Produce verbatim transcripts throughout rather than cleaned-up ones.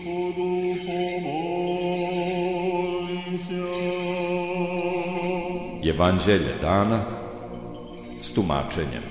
Evanđelje dana s tumačenjem.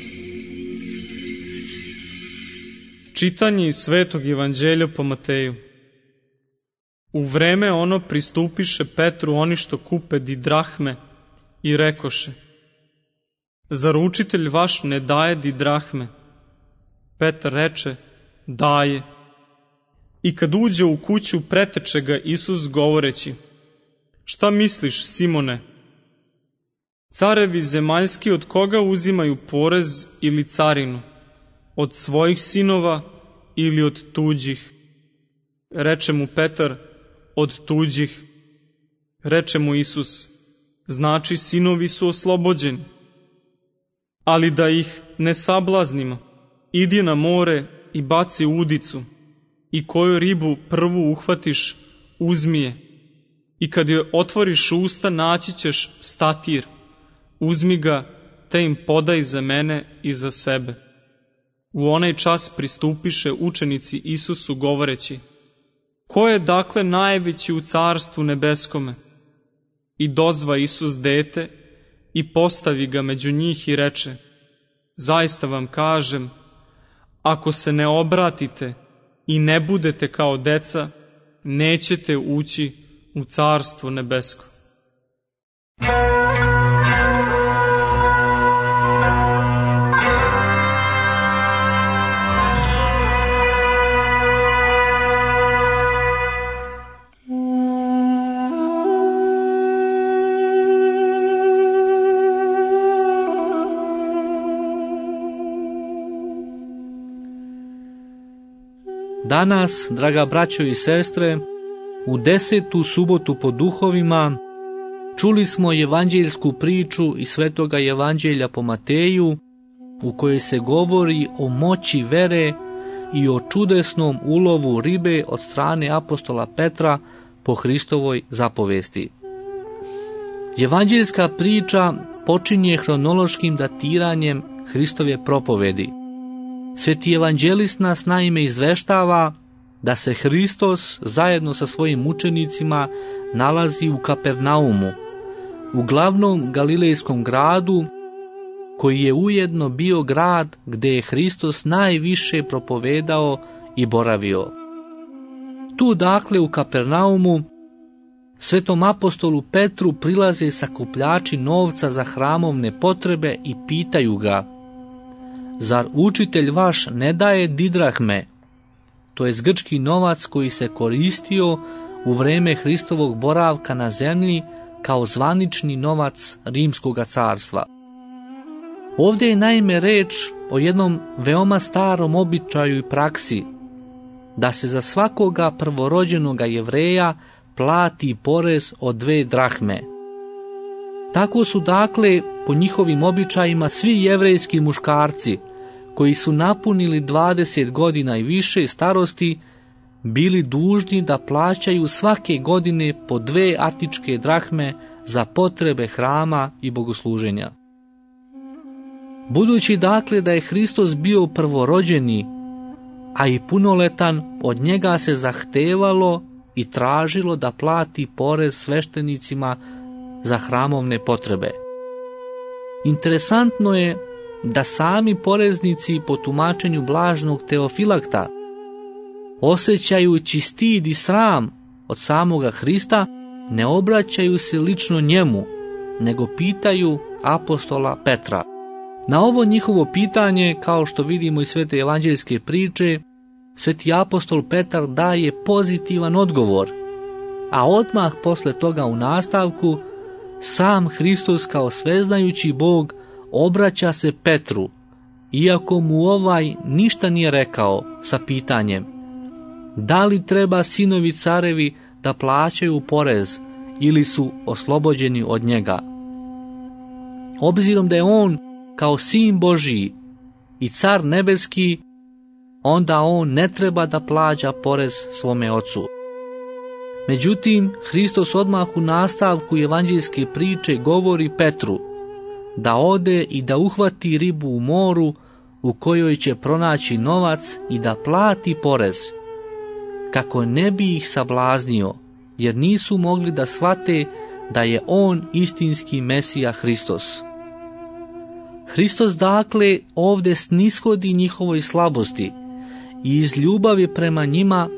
Čitanje iz Svetog Evanđelja po Mateju. U vreme ono pristupiše Petru oni što kupe didrahme i rekoše: Zar učitelj vaš ne daje didrahme? Petar reče: Daje. I kad uđe u kuću, preteče ga Isus govoreći: Šta misliš, Simone? Carevi zemaljski od koga uzimaju porez ili carinu? Od svojih sinova ili od tuđih? Reče mu Petar: Od tuđih. Reče mu Isus: Znači, sinovi su oslobođeni. Ali da ih ne sablaznimo, idi na more i baci udicu, i koju ribu prvu uhvatiš, uzmi je. I kad joj otvoriš usta, naći ćeš statir. Uzmi ga, te im podaj za mene i za sebe. U onaj čas pristupiše učenici Isusu govoreći: Ko je dakle najveći u carstvu nebeskome? I dozva Isus dete i postavi ga među njih i reče: Zaista vam kažem, ako se ne obratite i ne budete kao deca, nećete ući u carstvo nebesko. Danas, draga braćo i sestre, u desetu subotu po duhovima, čuli smo evanđeljsku priču iz Svetoga Evanđelja po Mateju, u kojoj se govori o moći vere i o čudesnom ulovu ribe od strane apostola Petra po Hristovoj zapovesti. Evanđeljska priča počinje hronološkim datiranjem Hristove propovedi. Sveti evanđelist nas naime izveštava da se Hristos zajedno sa svojim učenicima nalazi u Kapernaumu, u glavnom galilejskom gradu, koji je ujedno bio grad gdje je Hristos najviše propovedao i boravio. Tu dakle u Kapernaumu svetom apostolu Petru prilaze sakupljači novca za hramovne potrebe i pitaju ga: Zar učitelj vaš ne daje didrahme? To je grčki novac koji se koristio u vreme Hristovog boravka na zemlji kao zvanični novac Rimskog carstva. Ovdje je naime reč o jednom veoma starom običaju i praksi, da se za svakoga prvorođenoga Jevreja plati porez od dve drahme. Tako su dakle po njihovim običajima svi jevrejski muškarci koji su napunili dvadeset godina i više starosti bili dužni da plaćaju svake godine po dve atičke drahme za potrebe hrama i bogosluženja. Budući dakle da je Hristos bio prvorođeni, a i punoletan, od njega se zahtevalo i tražilo da plati porez sveštenicima za hramovne potrebe. Interesantno je da sami poreznici po tumačenju blažnog Teofilakta, osjećajući stid i sram od samoga Hrista, ne obraćaju se lično njemu, nego pitaju apostola Petra. Na ovo njihovo pitanje, kao što vidimo iz svete evanđeljske priče, sveti apostol Petar daje pozitivan odgovor, a odmah posle toga u nastavku sam Hristos kao sveznajući Bog obraća se Petru, iako mu ovaj ništa nije rekao, sa pitanjem: Da li treba sinovi carevi da plaćaju porez ili su oslobođeni od njega? Obzirom da je on kao sin Božiji i car nebeski, onda on ne treba da plaća porez svome ocu. Međutim, Hristos odmah u nastavku evanđeljske priče govori Petru da ode i da uhvati ribu u moru u kojoj će pronaći novac i da plati porez. kako ne bi ih sablaznio, jer nisu mogli da shvate da je on istinski Mesija Hristos. Hristos dakle ovdje snishodi njihovoj slabosti i iz ljubavi prema njima,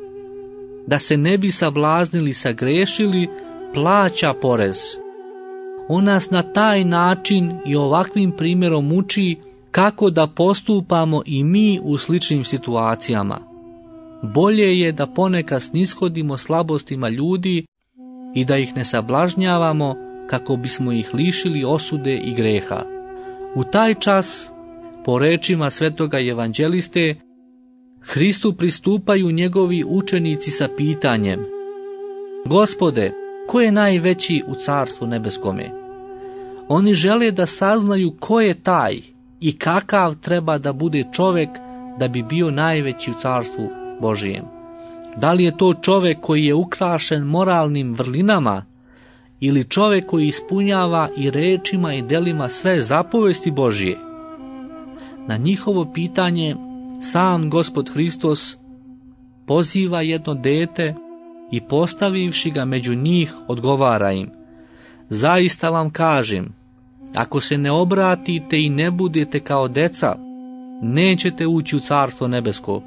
da se ne bi sablaznili, sagrešili, plaća porez. On nas na taj način i ovakvim primjerom uči kako da postupamo i mi u sličnim situacijama. Bolje je da ponekad snishodimo slabostima ljudi i da ih ne sablažnjavamo kako bismo ih lišili osude i greha. U taj čas, po rečima svetoga evanđeliste, Hristu pristupaju njegovi učenici sa pitanjem: Gospode, ko je najveći u carstvu nebeskome? Oni žele da saznaju ko je taj i kakav treba da bude čovjek da bi bio najveći u carstvu Božijem. Da li je to čovjek koji je ukrašen moralnim vrlinama ili čovjek koji ispunjava i rečima i delima sve zapovesti Božije? Na njihovo pitanje sam Gospod Hristos poziva jedno dete i postavivši ga među njih odgovara im: zaista vam kažem, ako se ne obratite i ne budete kao deca, nećete ući u carstvo nebesko.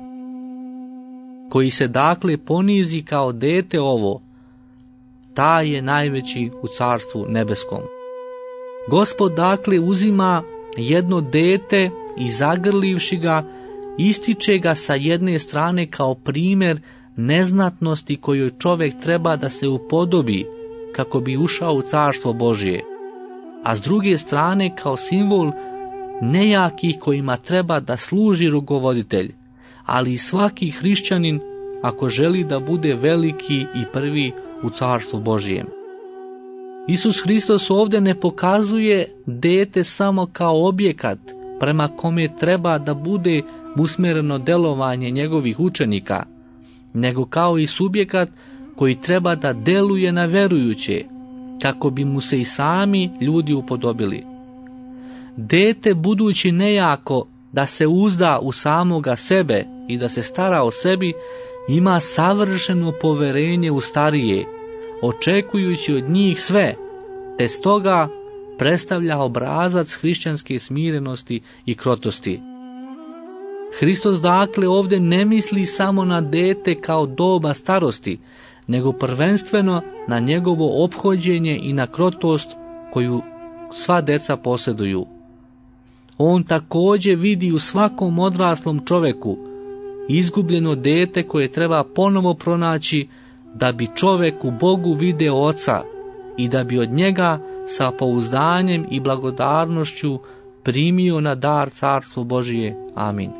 Koji se dakle ponizi kao dete ovo, taj je najveći u carstvu nebeskom. Gospod dakle uzima jedno dete i zagrlivši ga, ističe ga sa jedne strane kao primjer neznatnosti kojoj čovjek treba da se upodobi kako bi ušao u carstvo Božje, a s druge strane kao simbol nejakih kojima treba da služi rukovoditelj, ali i svaki hrišćanin ako želi da bude veliki i prvi u carstvu Božjem. Isus Hristos ovdje ne pokazuje dete samo kao objekat prema kome treba da bude usmjereno delovanje njegovih učenika, nego kao i subjekat koji treba da deluje na verujuće, kako bi mu se i sami ljudi upodobili. Dete, budući nejako da se uzda u samoga sebe i da se stara o sebi, ima savršeno poverenje u starije, očekujući od njih sve, te stoga predstavlja obrazac hrišćanske smirenosti i krotosti. Hristos dakle ovdje ne misli samo na dete kao doba starosti, nego prvenstveno na njegovo ophođenje i na krotost koju sva deca posjeduju. On također vidi u svakom odraslom čovjeku izgubljeno dete koje treba ponovo pronaći da bi čovjek u Bogu video Oca i da bi od njega sa pouzdanjem i blagodarnošću primio na dar carstvo Božije. Amin.